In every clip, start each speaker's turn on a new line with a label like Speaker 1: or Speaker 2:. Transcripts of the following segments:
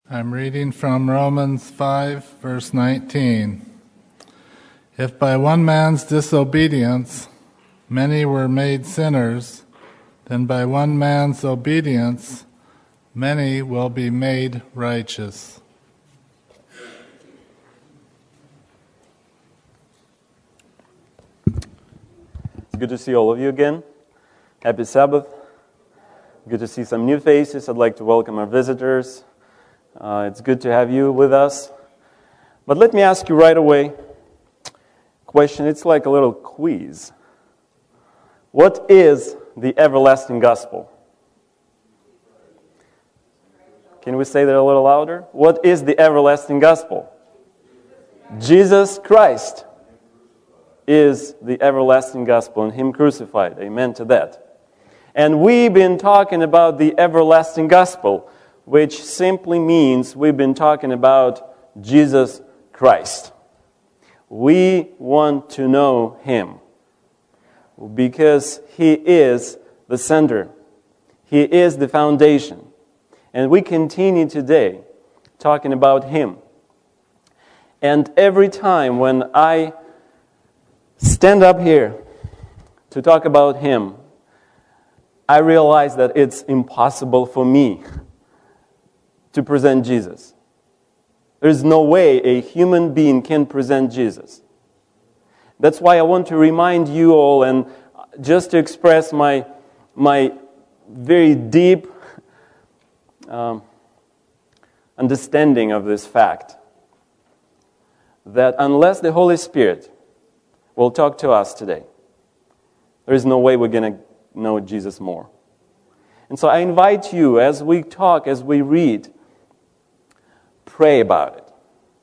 Speaker 1: I'm reading from Romans 5, verse 19. If by one man's disobedience many were made sinners, then by one man's obedience many will be made righteous.
Speaker 2: It's good to see all of you again. Happy Sabbath. Good to see some new faces. I'd like to welcome our visitors. It's good to have you with us. But let me ask you right away a question. It's like a little quiz. What is the everlasting gospel? Can we say that a little louder? What is the everlasting gospel? Jesus Christ is the everlasting gospel and Him crucified. Amen to that. And we've been talking about the everlasting gospel, which simply means we've been talking about Jesus Christ. We want to know Him because He is the center. He is the foundation. And we continue today talking about Him. And every time when I stand up here to talk about Him, I realize that it's impossible for me to present Jesus. There's no way a human being can present Jesus. That's why I want to remind you all and just to express my very deep understanding of this fact that unless the Holy Spirit will talk to us today, there is no way we're going to know Jesus more. And so I invite you, as we talk, as we read, pray about it.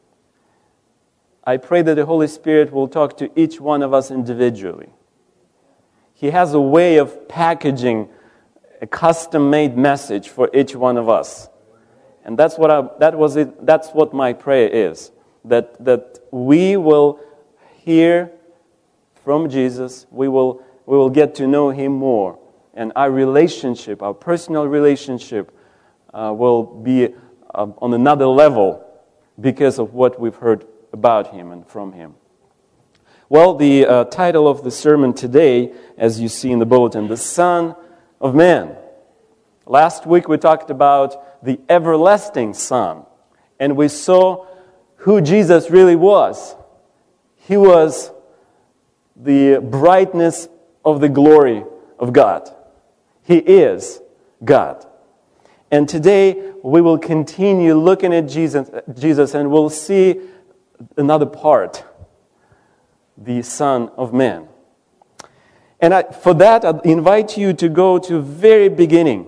Speaker 2: I pray that the Holy Spirit will talk to each one of us individually. He has a way of packaging a custom-made message for each one of us. And that's what my prayer is. That we will hear from Jesus, we will get to know Him more. And our relationship, our personal relationship, will be on another level because of what we've heard about Him and from Him. Well, the title of the sermon today, as you see in the bulletin, The Son of Man. Last week we talked about the everlasting Son, and we saw who Jesus really was. He was the brightness of the glory of God. He is God. And today we will continue looking at Jesus and we'll see another part, the Son of Man. And for that, I invite you to go to the very beginning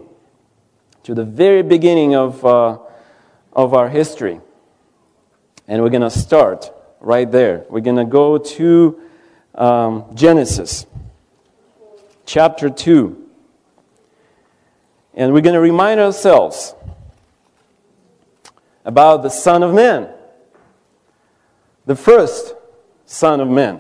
Speaker 2: of our history. And we're going to start right there. We're going to go to Genesis chapter 2. And we're going to remind ourselves about the Son of Man, the first Son of Man.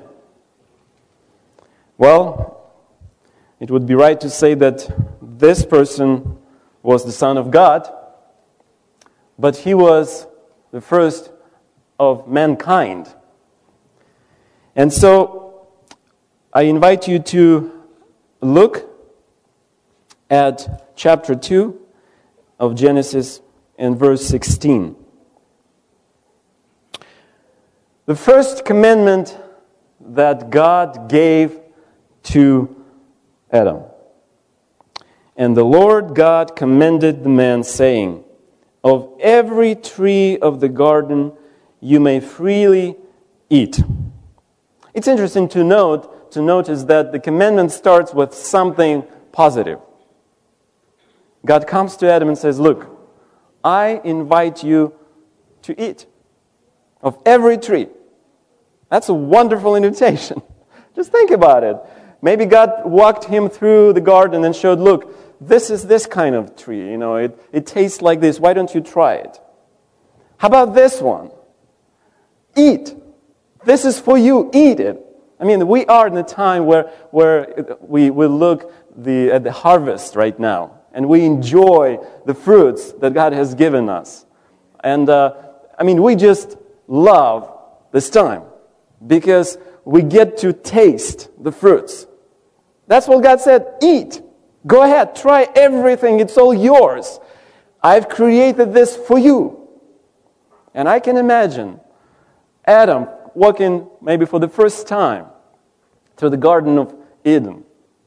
Speaker 2: Well, it would be right to say that this person was the Son of God, but He was the first of mankind. And so, I invite you to look at chapter 2 of Genesis and verse 16. The first commandment that God gave to Adam. And the Lord God commanded the man, saying, of every tree of the garden you may freely eat. It's interesting to notice that the commandment starts with something positive. God comes to Adam and says, look, I invite you to eat of every tree. That's a wonderful invitation. Just think about it. Maybe God walked him through the garden and showed, look, this is this kind of tree. You know, it tastes like this. Why don't you try it? How about this one? Eat. This is for you. Eat it. I mean, we are in a time where we look at the harvest right now. And we enjoy the fruits that God has given us. And we just love this time because we get to taste the fruits. That's what God said. Eat. Go ahead. Try everything. It's all yours. I've created this for you. And I can imagine Adam walking maybe for the first time through the Garden of Eden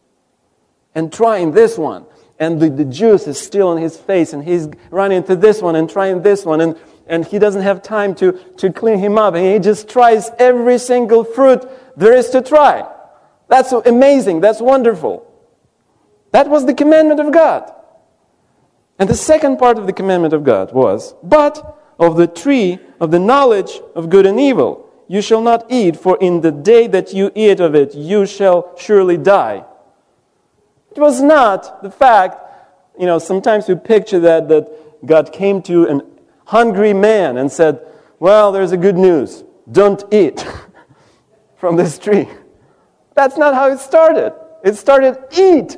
Speaker 2: and trying this one. And the juice is still on his face, and he's running to this one and trying this one, and he doesn't have time to clean him up, and he just tries every single fruit there is to try. That's amazing. That's wonderful. That was the commandment of God. And the second part of the commandment of God was, but of the tree of the knowledge of good and evil you shall not eat, for in the day that you eat of it, you shall surely die. It was not the fact, sometimes we picture that God came to a hungry man and said, well, there's a good news. Don't eat from this tree. That's not how it started. It started, eat.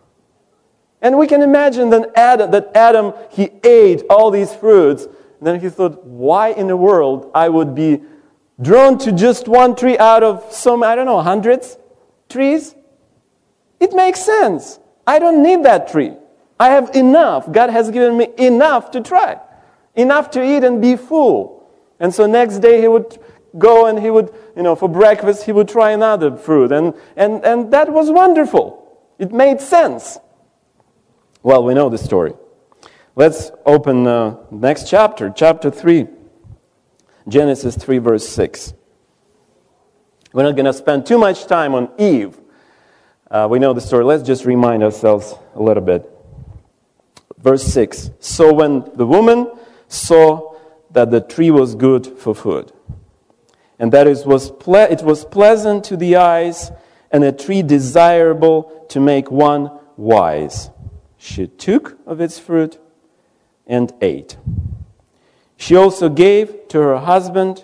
Speaker 2: And we can imagine that Adam, he ate all these fruits. And then he thought, why in the world I would be drawn to just one tree out of some, hundreds trees? It makes sense. I don't need that tree. I have enough. God has given me enough to try. Enough to eat and be full. And so next day he would go and he would, for breakfast, he would try another fruit. And that was wonderful. It made sense. Well, we know the story. Let's open next chapter, chapter 3. Genesis 3, verse 6. We're not going to spend too much time on Eve. We know the story. Let's just remind ourselves a little bit. Verse 6. So when the woman saw that the tree was good for food, and that it was pleasant to the eyes, and a tree desirable to make one wise, she took of its fruit and ate. She also gave to her husband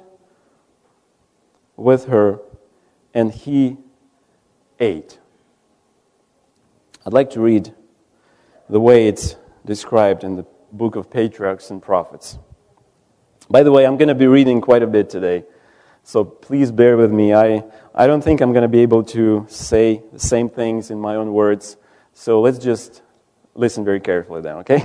Speaker 2: with her, and he ate. I'd like to read the way it's described in the book of Patriarchs and Prophets. By the way, I'm going to be reading quite a bit today, so please bear with me. I don't think I'm going to be able to say the same things in my own words, so let's just listen very carefully then, okay?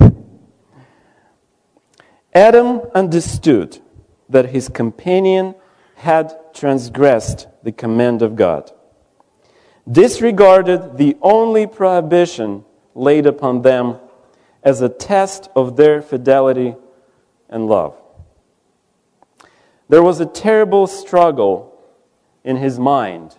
Speaker 2: Adam understood that his companion had transgressed the command of God, disregarded the only prohibition laid upon them as a test of their fidelity and love. There was a terrible struggle in his mind.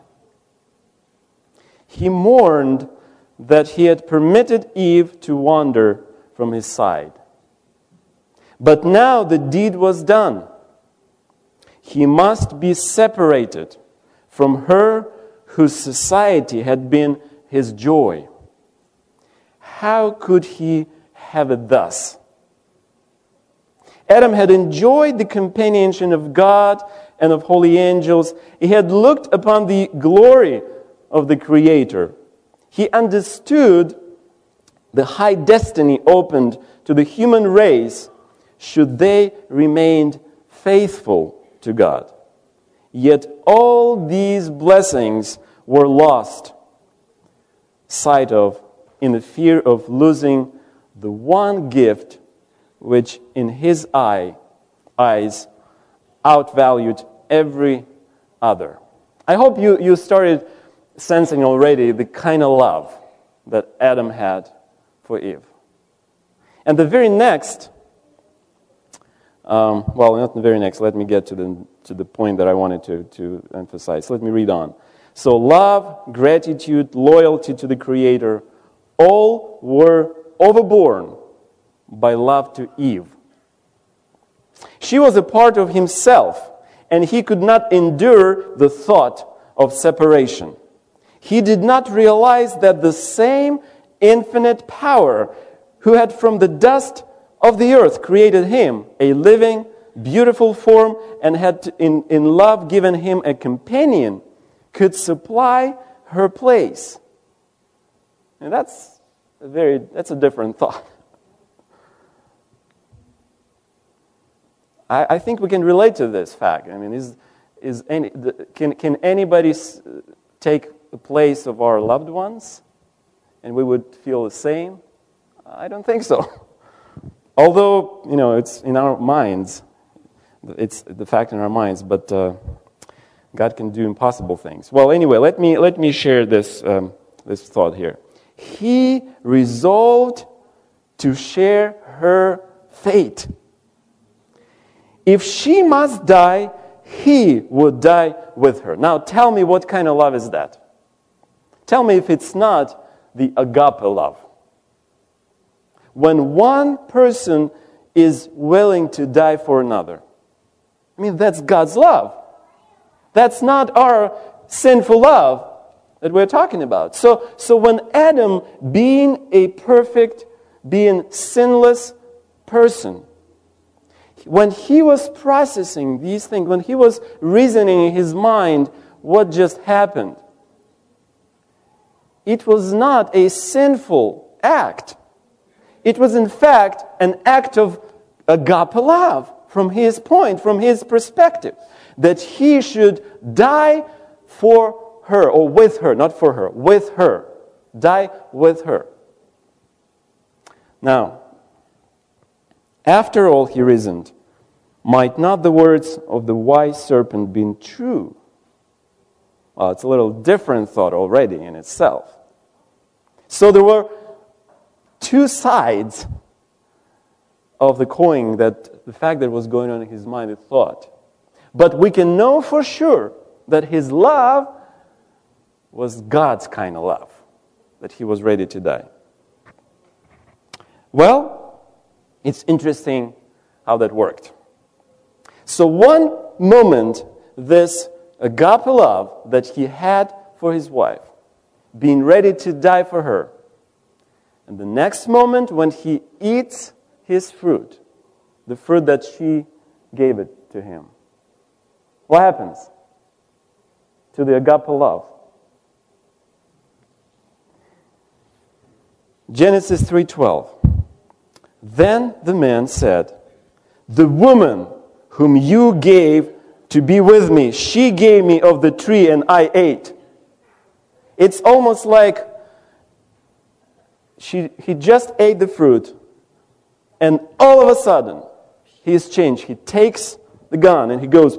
Speaker 2: He mourned that he had permitted Eve to wander from his side. But now the deed was done. He must be separated from her whose society had been his joy. How could he have it thus? Adam had enjoyed the companionship of God and of holy angels. He had looked upon the glory of the Creator. He understood the high destiny opened to the human race should they remain faithful to God. Yet all these blessings were lost sight of in the fear of losing the one gift which in his eyes outvalued every other. I hope you started sensing already the kind of love that Adam had for Eve. And the very next, not the very next, let me get to the point that I wanted to emphasize. Let me read on. So love, gratitude, loyalty to the Creator, all were overborne by love to Eve. She was a part of himself, and he could not endure the thought of separation. He did not realize that the same infinite power who had from the dust of the earth created him a living, beautiful form and had in love given him a companion could supply her place. And that's a different thought. I think we can relate to this fact. I mean, can anybody take the place of our loved ones and we would feel the same? I don't think so. Although, it's in our minds. It's the fact in our minds, but God can do impossible things. Well, anyway, let me share this thought here. He resolved to share her fate. If she must die, he would die with her. Now, tell me, what kind of love is that? Tell me if it's not the agape love. When one person is willing to die for another. I mean, that's God's love. That's not our sinful love that we're talking about. So when Adam, being a perfect, being sinless person, when he was processing these things, when he was reasoning in his mind what just happened, it was not a sinful act. It was, in fact, an act of agape love from his point, from his perspective, that he should die for her, or with her, not for her, with her. Die with her. Now, after all, he reasoned, might not the words of the wise serpent be true? Well, it's a little different thought already in itself. So there were two sides of the coin, that the fact that was going on in his mind, he thought. But we can know for sure that his love was God's kind of love, that he was ready to die. Well, it's interesting how that worked. So one moment, this agape love that he had for his wife, being ready to die for her, and the next moment when he eats his fruit, the fruit that she gave it to him, what happens to the agape love? Genesis 3:12. Then the man said, the woman whom you gave to be with me, she gave me of the tree and I ate. It's almost like he just ate the fruit, and all of a sudden he is changed. He takes the gun and he goes,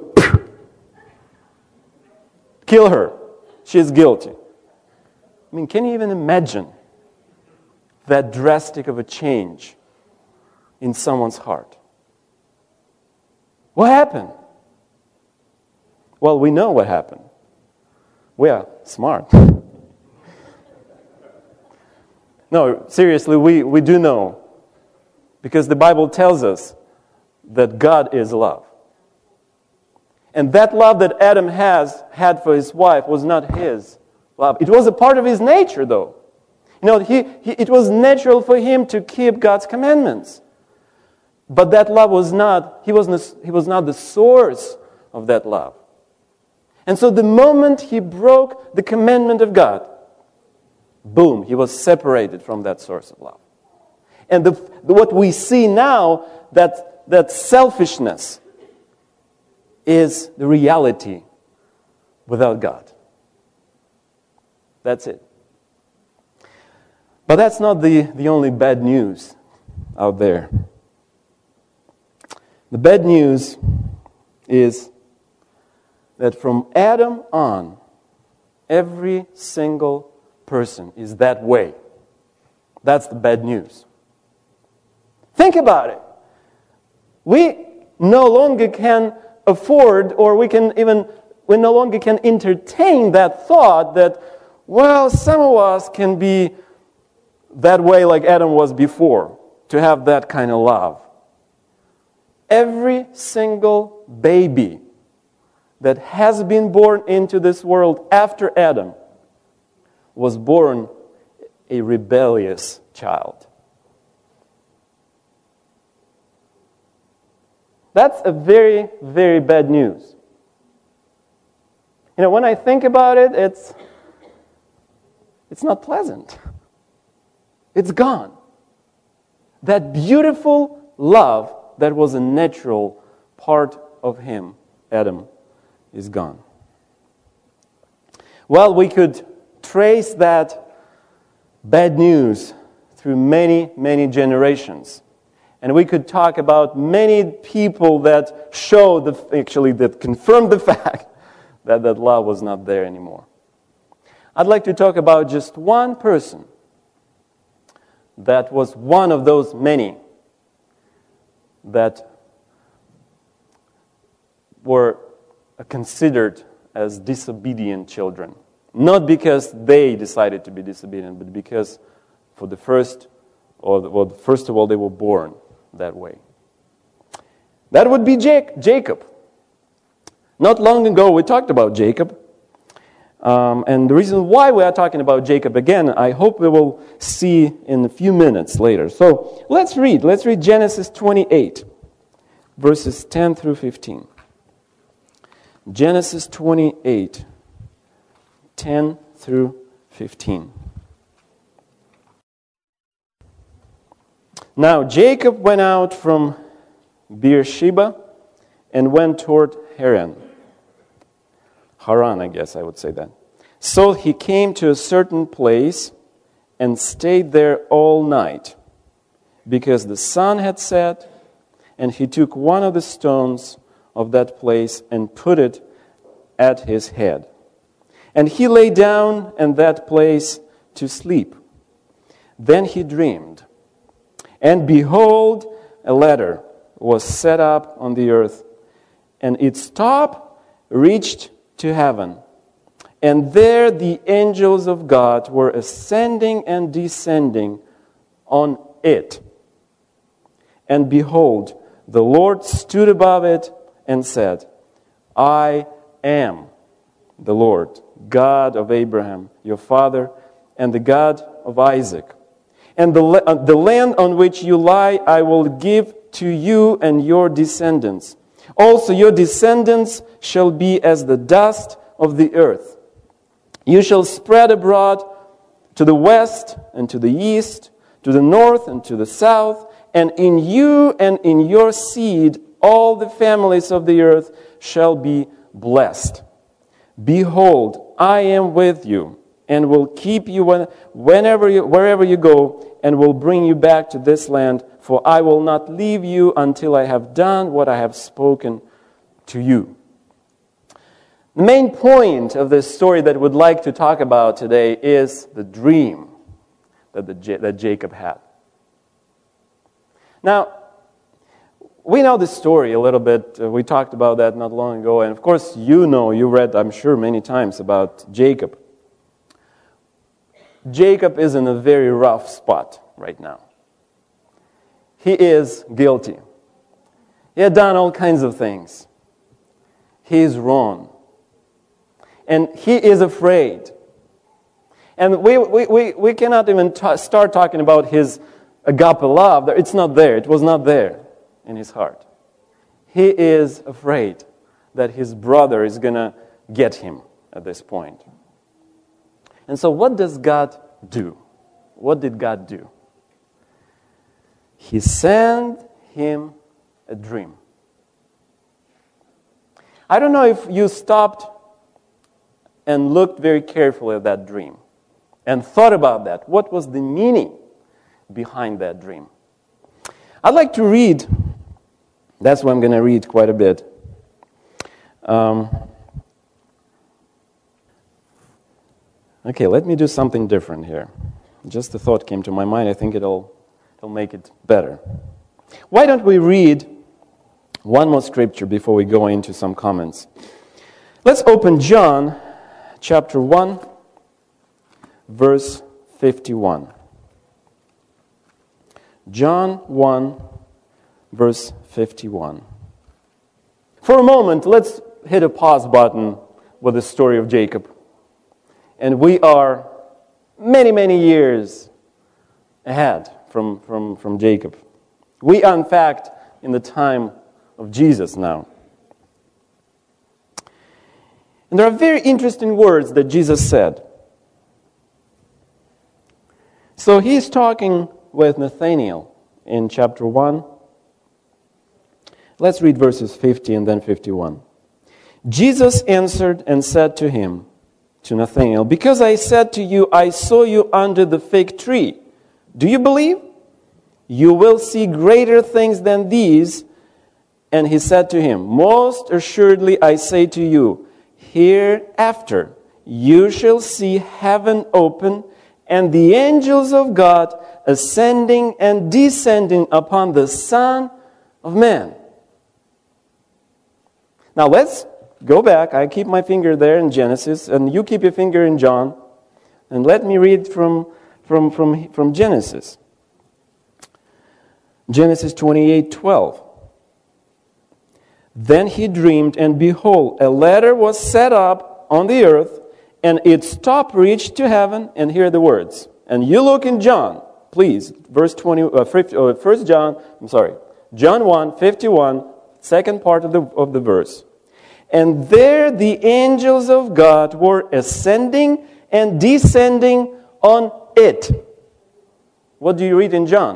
Speaker 2: kill her. She is guilty. I mean, can you even imagine that drastic of a change in someone's heart? What happened? Well, we know what happened. We are smart. No, seriously, we do know. Because the Bible tells us that God is love. And that love that Adam had for his wife was not his love. It was a part of his nature, though. It was natural for him to keep God's commandments. But that love was not, he was not the source of that love. And so the moment he broke the commandment of God, boom, he was separated from that source of love. And what we see now, that selfishness is the reality without God. That's it. But that's not the only bad news out there. The bad news is that from Adam on, every single person is that way. That's the bad news. Think about it. We no longer can afford, or we no longer can entertain that thought that, well, some of us can be that way like Adam was before, to have that kind of love. Every single baby that has been born into this world after Adam was born a rebellious child. That's a very, very bad news. When I think about it, it's not pleasant. It's gone. That beautiful love that was a natural part of him, Adam, is gone. Well, we could trace that bad news through many, many generations. And we could talk about many people that show, that confirm the fact that love was not there anymore. I'd like to talk about just one person that was one of those many that were considered as disobedient children. Not because they decided to be disobedient, but because first of all, they were born that way. That would be Jacob. Not long ago, we talked about Jacob. And the reason why we are talking about Jacob again, I hope we will see in a few minutes later. So let's read Genesis 28, verses 10 through 15. Genesis 28, 10 through 15. Now Jacob went out from Beersheba and went toward Haran, I guess I would say that. So he came to a certain place and stayed there all night, because the sun had set, and he took one of the stones of that place and put it at his head. And he lay down in that place to sleep. Then he dreamed, and behold, a ladder was set up on the earth, and its top reached to heaven. And there the angels of God were ascending and descending on it. And behold, the Lord stood above it and said, I am the Lord, God of Abraham, your father, and the God of Isaac. And the land on which you lie I will give to you and your descendants. Also your descendants shall be as the dust of the earth. You shall spread abroad to the west and to the east, to the north and to the south, and in you and in your seed all the families of the earth shall be blessed. Behold, I am with you, and will keep you wherever you go, and will bring you back to this land, for I will not leave you until I have done what I have spoken to you. The main point of this story that we'd like to talk about today is the dream that Jacob had. Now, we know this story a little bit. We talked about that not long ago. And of course, you read, I'm sure, many times about Jacob. Jacob is in a very rough spot right now. He is guilty. He had done all kinds of things. He is wrong. And he is afraid. And we cannot even start talking about his agape love. It's not there. It was not there in his heart. He is afraid that his brother is going to get him at this point. And so what does God do? What did God do? He sent him a dream. I don't know if you stopped and looked very carefully at that dream and thought about that. What was the meaning behind that dream? I'd like to read. That's what I'm going to read quite a bit. Okay, let me do something different here. Just a thought came to my mind. I think it'll make it better. Why don't we read one more scripture before we go into some comments? Let's open John chapter 1, verse 51. John 1, verse 51. For a moment, let's hit a pause button with the story of Jacob. And we are many, many years ahead from Jacob. We are, in fact, in the time of Jesus now. And there are very interesting words that Jesus said. So he's talking with Nathanael in chapter 1. Let's read verses 50 and then 51. Jesus answered and said to him, to Nathanael, because I said to you, I saw you under the fig tree. Do you believe? You will see greater things than these. And he said to him, most assuredly I say to you, hereafter you shall see heaven open and the angels of God ascending and descending upon the Son of Man. Now let's go back. I keep my finger there in Genesis, and you keep your finger in John. And let me read from Genesis. Genesis 28:12. Then he dreamed, and behold, a ladder was set up on the earth, and its top reached to heaven. And here are the words. And you look in John, please, verse 20, 1 John, John 1:51, second part of the verse. And there the angels of God were ascending and descending on it. What do you read in John?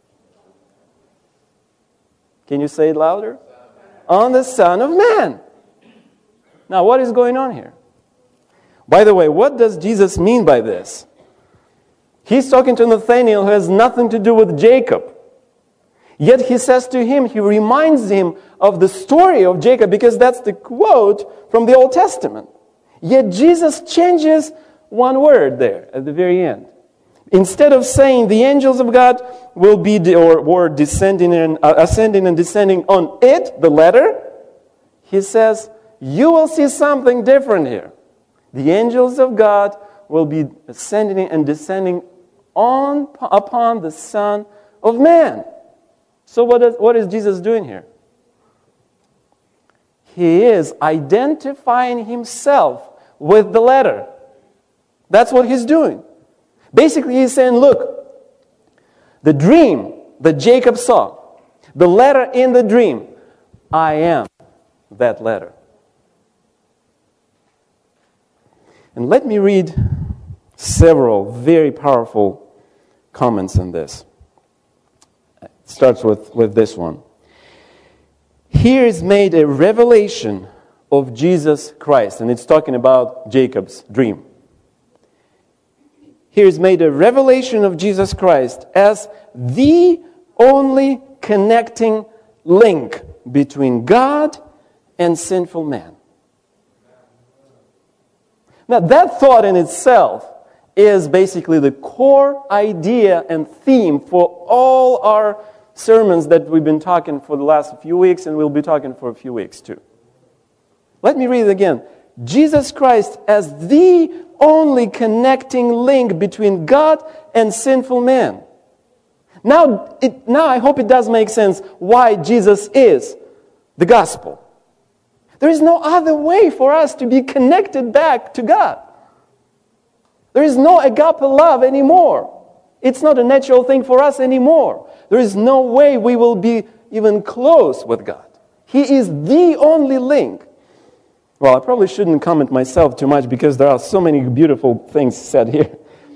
Speaker 2: Can you say it louder? On the Son of Man. Now, what is going on here? By the way, what does Jesus mean by this? He's talking to Nathanael, who has nothing to do with Jacob. Yet he says to him, he reminds him of the story of Jacob, because that's the quote from the Old Testament. Yet Jesus changes one word there at the very end. Instead of saying the angels of God will be were descending and ascending and descending on it, the ladder, he says, you will see something different here. The angels of God will be ascending and descending upon the Son of Man. So what is Jesus doing here? He is identifying himself with the ladder. That's what he's doing. Basically, he's saying, look, the dream that Jacob saw, the ladder in the dream, I am that ladder. And let me read several very powerful comments on this. It starts with this one. Here is made a revelation of Jesus Christ, and it's talking about Jacob's dream. Here is made a revelation of Jesus Christ as the only connecting link between God and sinful man. Now, that thought in itself is basically the core idea and theme for all our sermons that we've been talking for the last few weeks, and we'll be talking for a few weeks too. Let me read it again. Jesus Christ as the only connecting link between God and sinful man. Now I hope it does make sense why Jesus is the gospel. There is no other way for us to be connected back to God. There is no agape love anymore. It's not a natural thing for us anymore. There is no way we will be even close with God. He is the only link. Well, I probably shouldn't comment myself too much because there are so many beautiful things said here.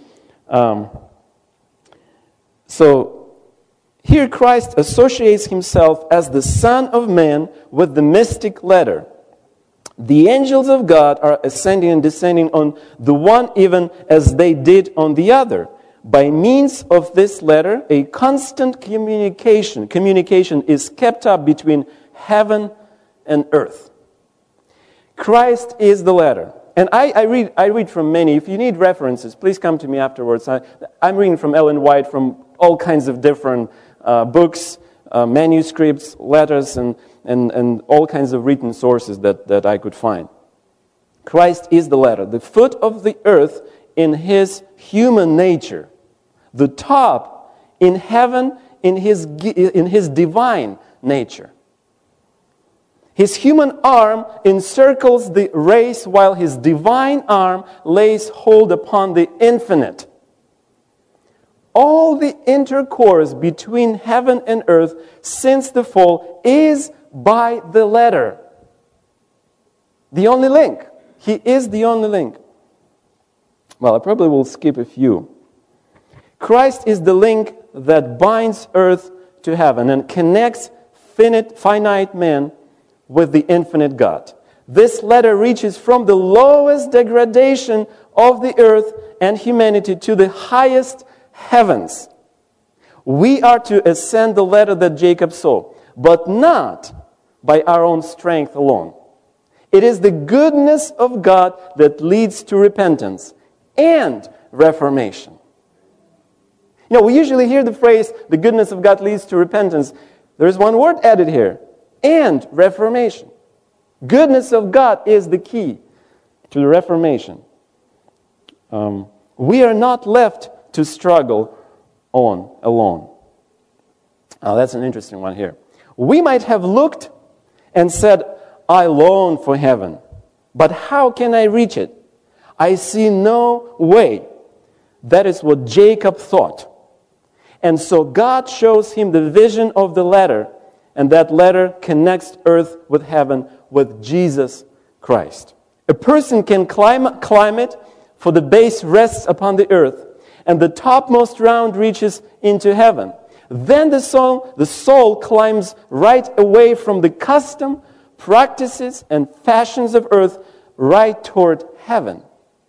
Speaker 2: So here Christ associates himself as the Son of Man with the mystic ladder. The angels of God are ascending and descending on the one even as they did on the other. By means of this ladder, a constant communication is kept up between heaven and earth. Christ is the ladder. And I read from many. If you need references, please come to me afterwards. I'm reading from Ellen White, from all kinds of different books, manuscripts, letters, and all kinds of written sources that I could find. Christ is the ladder, the foot of the earth in his human nature, the top in heaven in his divine nature. His human arm encircles the race while his divine arm lays hold upon the infinite. All the intercourse between heaven and earth since the fall is by the ladder. The only link. He is the only link. Well, I probably will skip a few. Christ is the link that binds earth to heaven and connects finite man with the infinite God. This letter reaches from the lowest degradation of the earth and humanity to the highest heavens. We are to ascend the ladder that Jacob saw, but not by our own strength alone. It is the goodness of God that leads to repentance and reformation. We usually hear the phrase, the goodness of God leads to repentance. There's one word added here, and reformation. Goodness of God is the key to the reformation. We are not left to struggle on alone. That's an interesting one here. We might have looked and said, I long for heaven, but how can I reach it? I see no way. That is what Jacob thought. And so God shows him the vision of the ladder, and that ladder connects earth with heaven with Jesus Christ. A person can climb it, for the base rests upon the earth, and the topmost round reaches into heaven. Then the soul climbs right away from the custom, practices, and fashions of earth right toward heaven.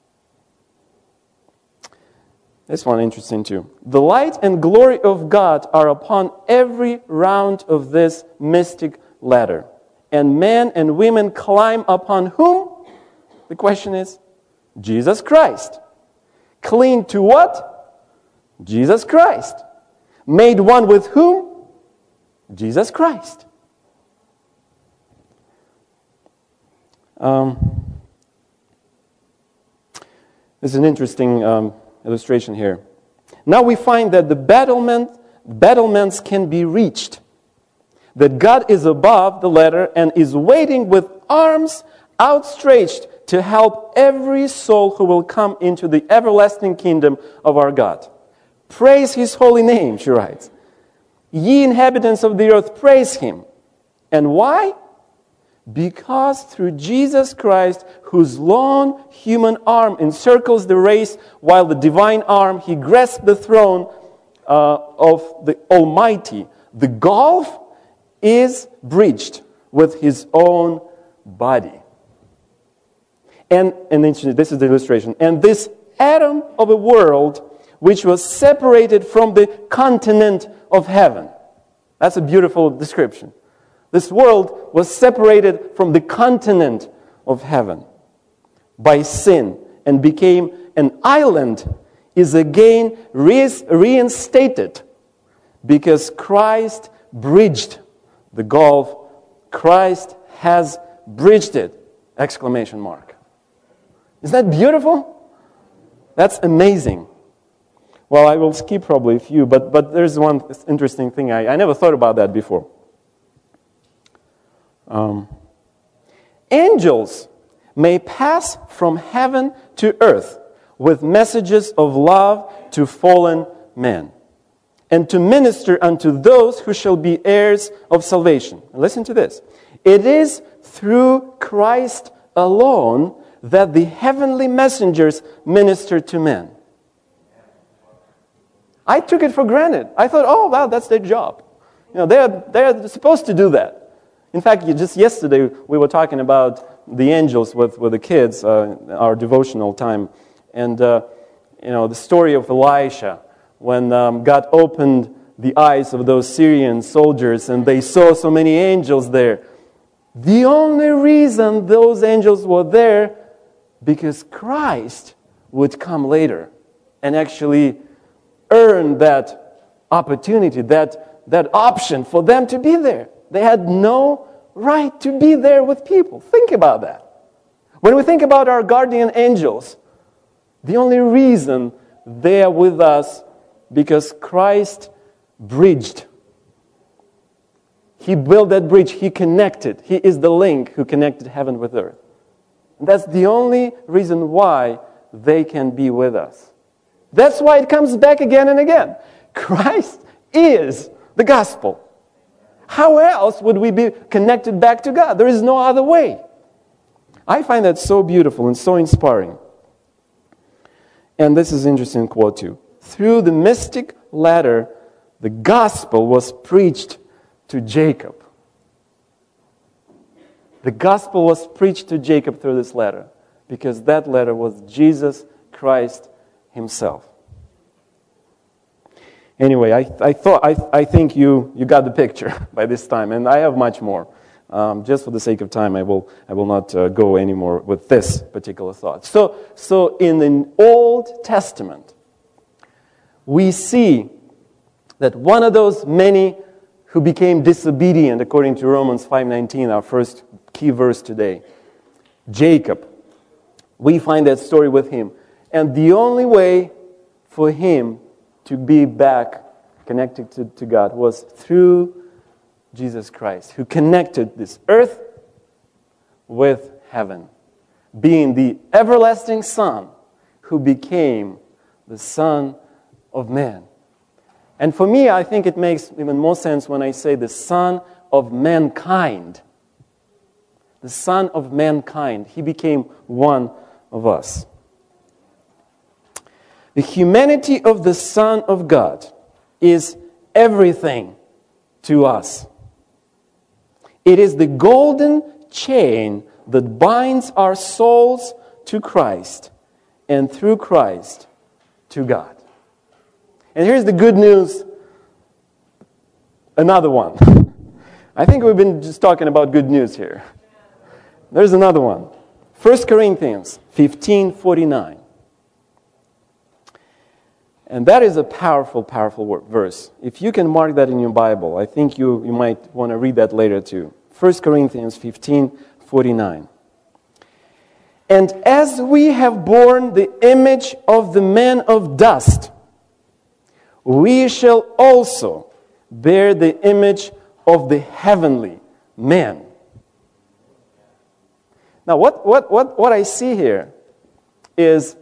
Speaker 2: This one interesting too. The light and glory of God are upon every round of this mystic ladder. And men and women climb upon whom? The question is, Jesus Christ. Clean to what? Jesus Christ. Made one with whom? Jesus Christ. This is an interesting illustration here. Now we find that the battlements can be reached. That God is above the ladder and is waiting with arms outstretched to help every soul who will come into the everlasting kingdom of our God. Praise His holy name, she writes. Ye inhabitants of the earth, praise Him. And why? Because through Jesus Christ, whose long human arm encircles the race, while the divine arm, He grasps the throne of the Almighty, the gulf is bridged with His own body. And this is the illustration. And this atom of a world which was separated from the continent of heaven. That's a beautiful description. This world was separated from the continent of heaven by sin and became an island, is again reinstated because Christ bridged the gulf. Christ has bridged it! Exclamation mark. Isn't that beautiful? That's amazing. Well, I will skip probably a few, but there's one interesting thing. I never thought about that before. Angels may pass from heaven to earth with messages of love to fallen men, and to minister unto those who shall be heirs of salvation. Listen to this. It is through Christ alone that the heavenly messengers minister to men. I took it for granted. I thought, oh, wow, that's their job. They're supposed to do that. In fact, just yesterday we were talking about the angels with the kids, our devotional time, and the story of Elisha when God opened the eyes of those Syrian soldiers and they saw so many angels there. The only reason those angels were there because Christ would come later and actually earn that opportunity, that option for them to be there. They had no right to be there with people. Think about that. When we think about our guardian angels, the only reason they are with us because Christ bridged. He built that bridge. He connected. He is the link who connected heaven with earth. And that's the only reason why they can be with us. That's why it comes back again and again. Christ is the gospel. How else would we be connected back to God? There is no other way. I find that so beautiful and so inspiring. And this is an interesting quote too. Through the mystic ladder, the gospel was preached to Jacob. The gospel was preached to Jacob through this letter, because that letter was Jesus Christ himself. Anyway, I think you got the picture by this time, and I have much more. Just for the sake of time, I will not go anymore with this particular thought. So in the Old Testament, we see that one of those many who became disobedient, according to Romans 5:19, our first key verse today, Jacob. We find that story with him. And the only way for him to be back connected to God was through Jesus Christ, who connected this earth with heaven, being the everlasting Son who became the Son of Man. And for me, I think it makes even more sense when I say the Son of mankind. The Son of mankind. He became one of us. The humanity of the Son of God is everything to us. It is the golden chain that binds our souls to Christ and through Christ to God. And here's the good news, another one. I think we've been just talking about good news here. There's another one. 1 Corinthians 15:49. And that is a powerful, powerful verse. If you can mark that in your Bible, I think you might want to read that later too. 1 Corinthians 15:49. And as we have borne the image of the man of dust, we shall also bear the image of the heavenly man. Now, what I see here is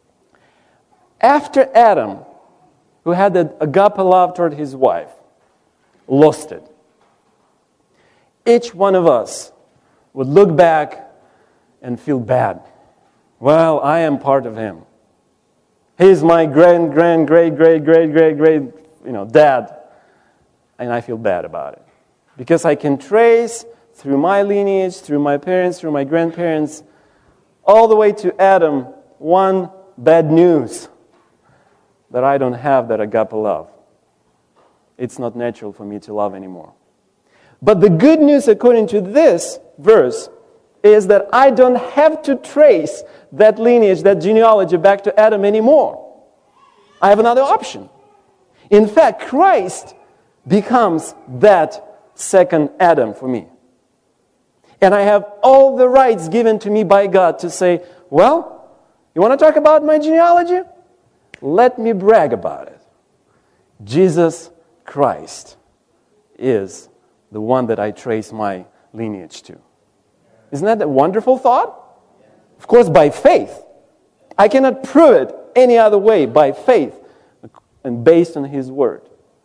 Speaker 2: after Adam, who had that agape love toward his wife, lost it, each one of us would look back and feel bad. Well, I am part of him. He's my great dad. And I feel bad about it. Because I can trace through my lineage, through my parents, through my grandparents, all the way to Adam, one bad news. That I don't have that agape love. It's not natural for me to love anymore. But the good news, according to this verse, is that I don't have to trace that lineage, that genealogy back to Adam anymore. I have another option. In fact, Christ becomes that second Adam for me. And I have all the rights given to me by God to say, well, you want to talk about my genealogy? Let me brag about it. Jesus Christ is the one that I trace my lineage to. Isn't that a wonderful thought? Of course, by faith. I cannot prove it any other way, by faith and based on His Word.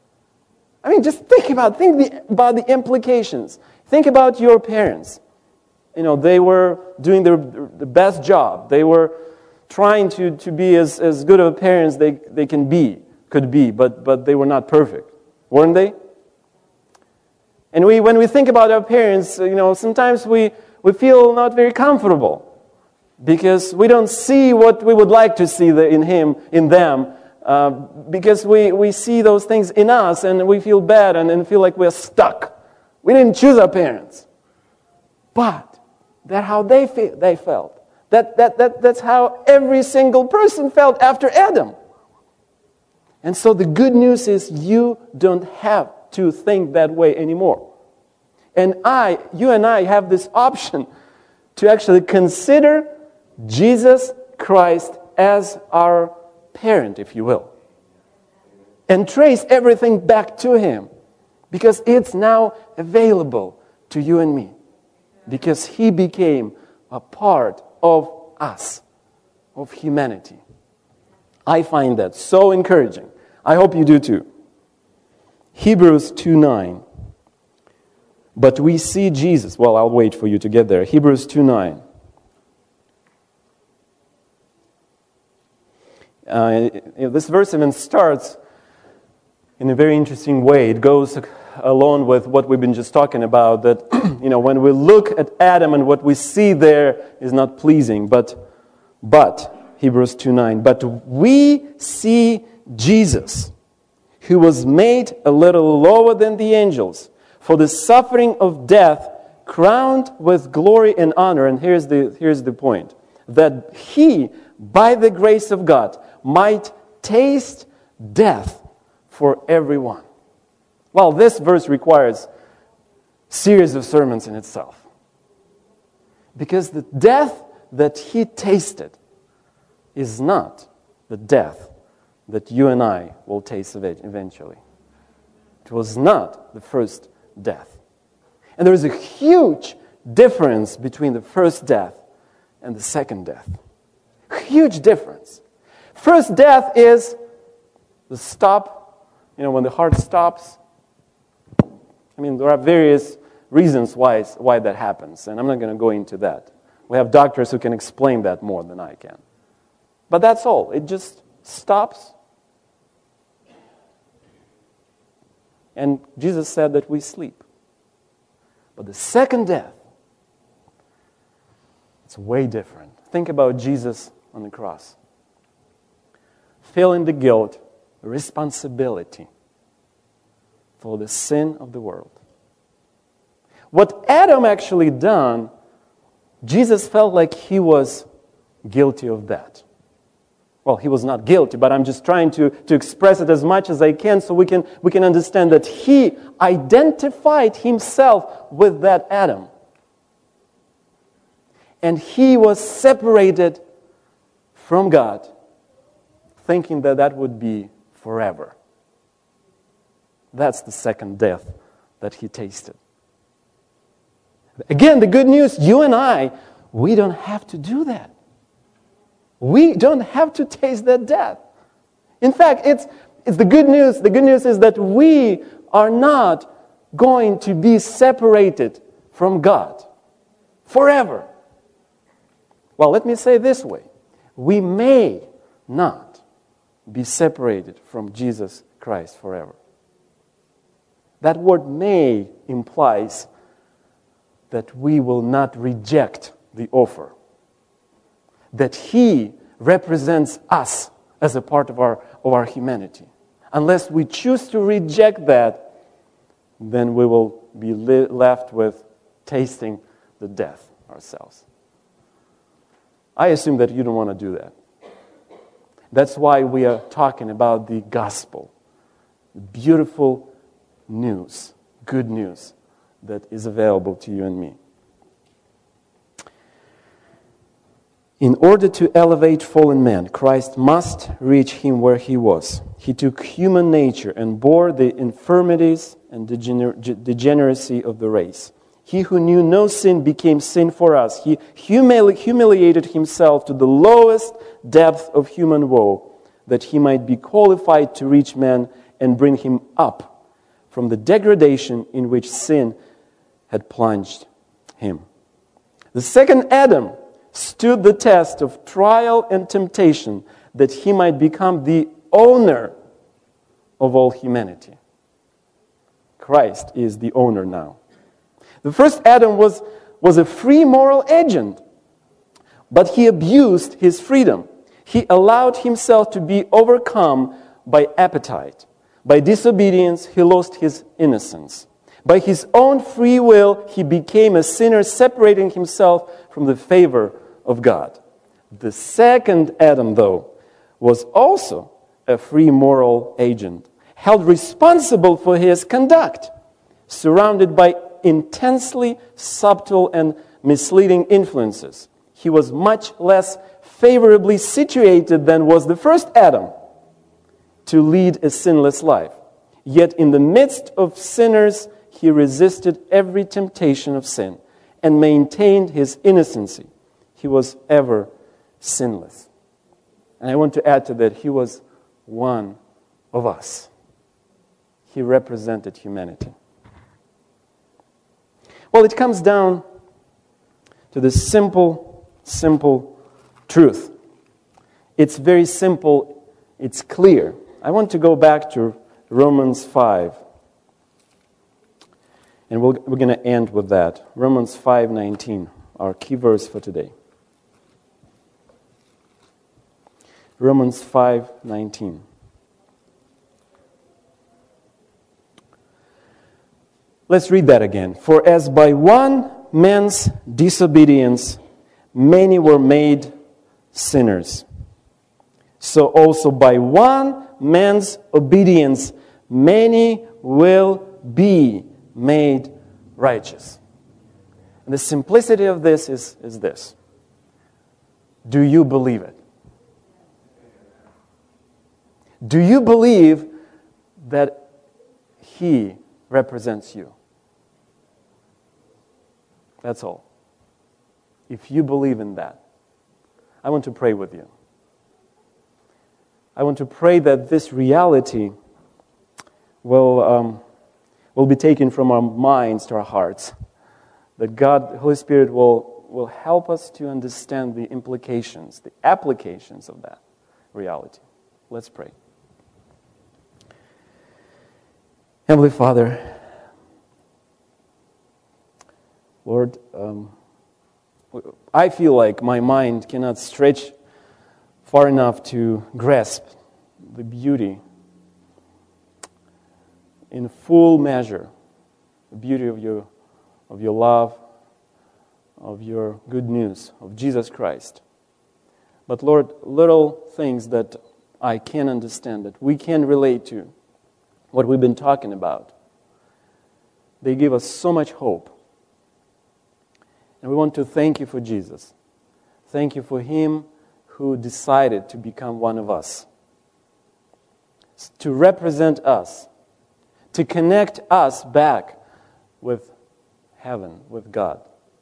Speaker 2: I mean, just think about the implications. Think about your parents. You know, they were doing the best job. They were trying to be as good of parents they could be, but they were not perfect, weren't they? And when we think about our parents, you know, sometimes we feel not very comfortable because we don't see what we would like to see in them, because we see those things in us and we feel bad and feel like we're stuck. We didn't choose our parents, but that's how they felt. That's how every single person felt after Adam. And so the good news is you don't have to think that way anymore. And you and I have this option to actually consider Jesus Christ as our parent, if you will. And trace everything back to Him. Because it's now available to you and me. Because He became a part of us, of humanity. I find that so encouraging. I hope you do too. Hebrews 2:9. But we see Jesus. Well, I'll wait for you to get there. Hebrews 2:9. This verse even starts in a very interesting way. It goes along with what we've been just talking about, that when we look at Adam and what we see there is not pleasing. But Hebrews 2:9, but we see Jesus, who was made a little lower than the angels, for the suffering of death, crowned with glory and honor. And here's the point, that he, by the grace of God, might taste death for everyone. Well, this verse requires a series of sermons in itself. Because the death that he tasted is not the death that you and I will taste eventually. It was not the first death. And there is a huge difference between the first death and the second death. Huge difference. First death is the stop, when the heart stops. There are various reasons why that happens, and I'm not going to go into that. We have doctors who can explain that more than I can. But that's all. It just stops. And Jesus said that we sleep. But the second death, it's way different. Think about Jesus on the cross. Feeling the guilt, the responsibility for the sin of the world. What Adam actually done, Jesus felt like he was guilty of that. Well, he was not guilty, but I'm just trying to express it as much as I can so we can understand that he identified himself with that Adam. And he was separated from God, thinking that would be forever. That's the second death that he tasted. Again, the good news, you and I, we don't have to do that. We don't have to taste that death. In fact, it's the good news. The good news is that we are not going to be separated from God forever. Well, let me say it this way. We may not be separated from Jesus Christ forever. That word may implies that we will not reject the offer. That he represents us as a part of our humanity. Unless we choose to reject that, then we will be left with tasting the death ourselves. I assume that you don't want to do that. That's why we are talking about the gospel. Beautiful news, good news that is available to you and me. In order to elevate fallen man, Christ must reach him where he was. He took human nature and bore the infirmities and degeneracy of the race. He who knew no sin became sin for us. He humiliated himself to the lowest depth of human woe, that he might be qualified to reach man and bring him up from the degradation in which sin had plunged him. The second Adam stood the test of trial and temptation, that he might become the owner of all humanity. Christ is the owner now. The first Adam was a free moral agent, but he abused his freedom. He allowed himself to be overcome by appetite. By disobedience, he lost his innocence. By his own free will, he became a sinner, separating himself from the favor of God. The second Adam, though, was also a free moral agent, held responsible for his conduct, surrounded by intensely subtle and misleading influences. He was much less favorably situated than was the first Adam to lead a sinless life. Yet in the midst of sinners, he resisted every temptation of sin and maintained his innocency. He was ever sinless. And I want to add to that, he was one of us. He represented humanity. Well, it comes down to the simple truth. It's very simple. It's clear. I want to go back to Romans 5. And we're going to end with that. Romans 5:19, our key verse for today. Romans 5:19. Let's read that again. For as by one man's disobedience many were made sinners, so also by one man's obedience many will be made righteous. And the simplicity of this is this. Do you believe it? Do you believe that He represents you? That's all. If you believe in that, I want to pray with you. I want to pray that this reality will be taken from our minds to our hearts. That God, the Holy Spirit, will help us to understand the implications, the applications of that reality. Let's pray. Heavenly Father, Lord, I feel like my mind cannot stretch far enough to grasp the beauty in full measure, the beauty of your love, of your good news, of Jesus Christ. But Lord, little things that I can understand, that we can relate to, what we've been talking about, they give us so much hope. And we want to thank you for Jesus. Thank you for Him who decided to become one of us, to represent us, to connect us back with heaven, with God.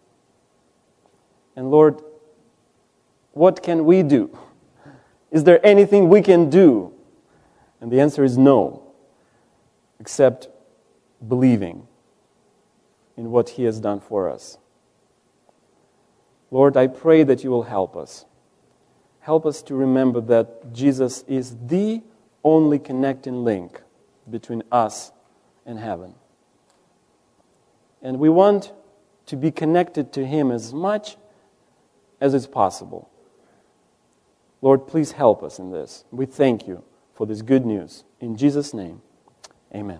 Speaker 2: And Lord, what can we do? Is there anything we can do? And the answer is no, except believing in what He has done for us. Lord, I pray that you will help us. Help us to remember that Jesus is the only connecting link between us and heaven. And we want to be connected to Him as much as is possible. Lord, please help us in this. We thank you for this good news. In Jesus' name, amen.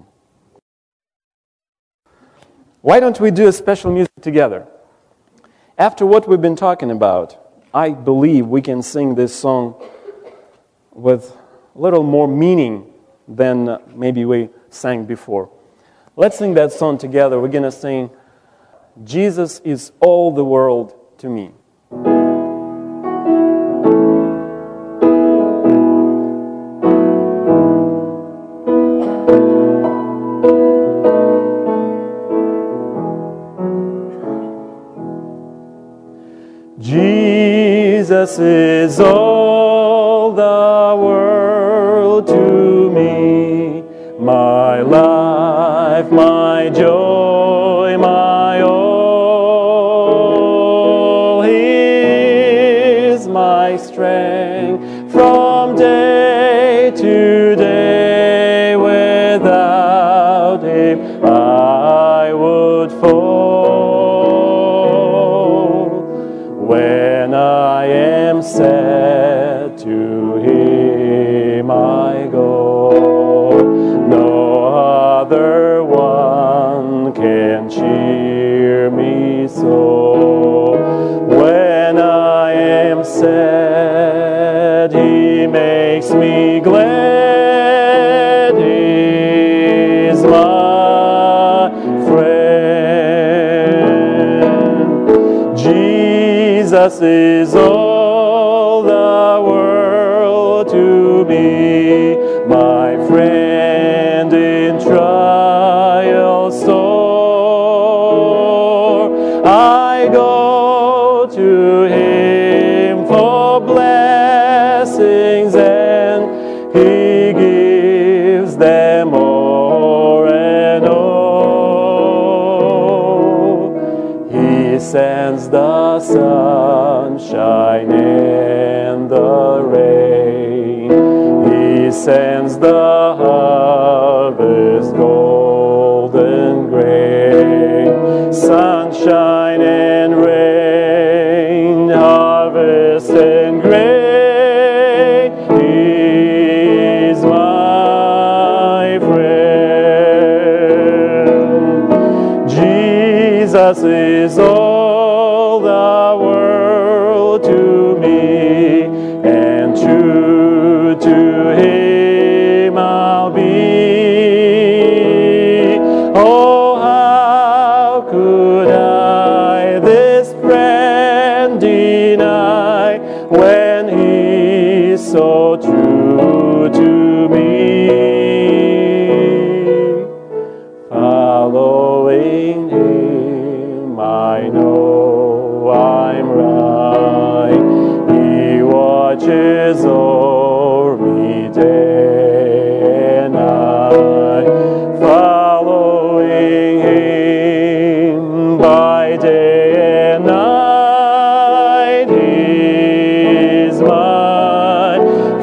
Speaker 2: Why don't we do a special music together? After what we've been talking about, I believe we can sing this song with a little more meaning than maybe we sang before. Let's sing that song together. We're going to sing, Jesus is all the world to me. Jesus is all the world to me, my life, my joy, my all. He is my strength from day to day. Without Him, I would fall. When I am sad, to Him I go. No other one can cheer me so. When I am sad, He makes me glad. He is my friend. Jesus is all the world to me, my friend in trial sore. I go to Him for blessings, and He gives them more and more. He sends the sunshine and the rain. He sends the harvest golden grain. watches over me day and night, following Him by day and night. He's my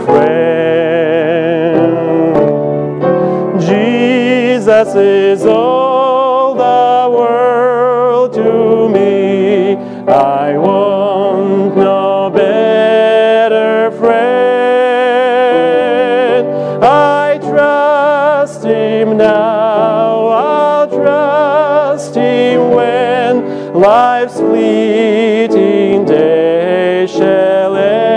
Speaker 2: friend. Jesus is all the world to me. I want no better friend. I trust Him now, I'll trust Him when life's fleeting day shall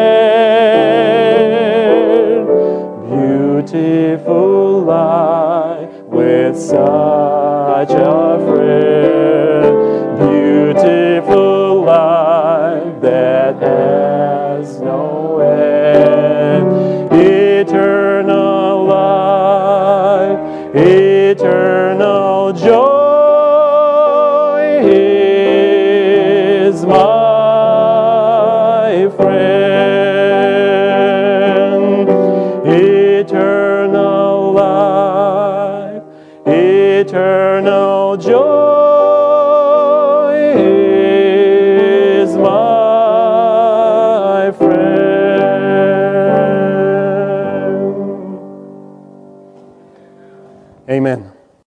Speaker 2: end. Beautiful life with such a friend. Beautiful life that has no end. Eternal life, eternal joy is my friend. Eternal life, eternal joy is my friend. Amen.